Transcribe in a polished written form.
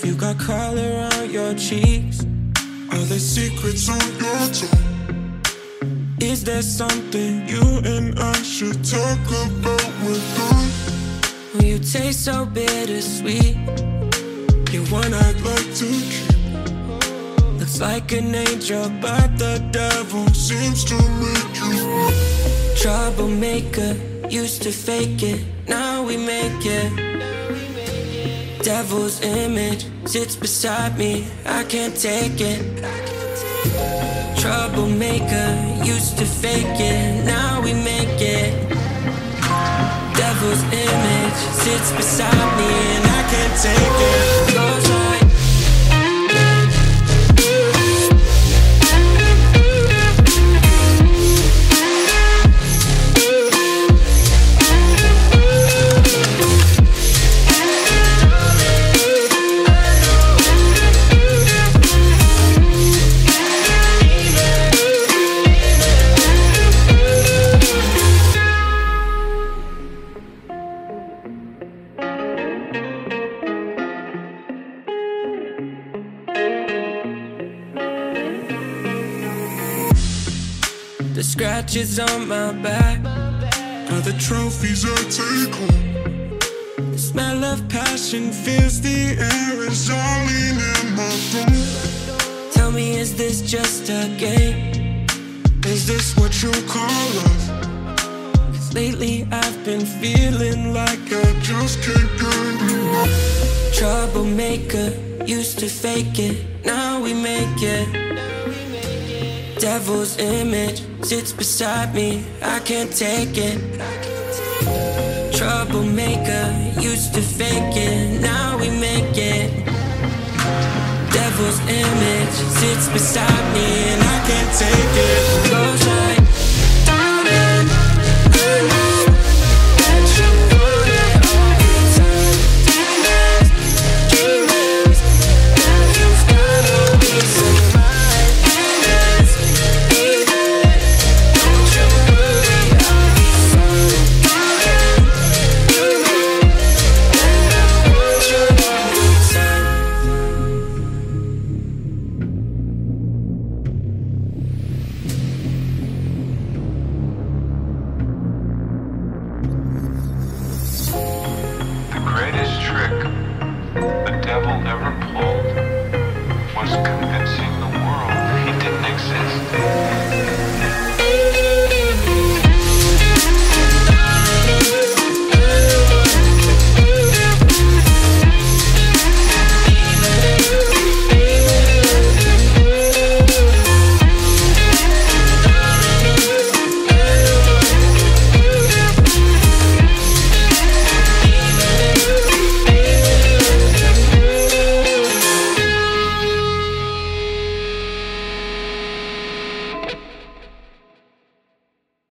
You got color around your cheeks. Are there secrets on your tongue? Is there something You and I should talk about with us. when you taste so bittersweet? You're one I'd like to keep. Looks like an angel, but the devil Seems to make you weak. troublemaker. Used to fake it, now we make it. Devil's image sits beside me, I can't take it. Troublemaker, used to fake it, now we make it. Devil's image sits beside me and I can't take it. Goes like the scratches on my back Are the trophies I take home. the smell of passion Feels the air is all in my room. Tell me, is this just a game? Is this what you call love? 'Cause lately I've been feeling like I just can't get enough. troublemaker. Used to fake it, now we make it. Devil's image sits beside me, I can't take it. Troublemaker, used to fake it, now we make it. Devil's image sits beside me and I can't take it. Goes like, darling, I know that you want it all the time. Demons, demons, now you've got a piece of my demons. Even, don't you worry, I'll be fine. Darling, you know that I want you all the time. The greatest trick the devil ever pulled was convincing the world he didn't exist.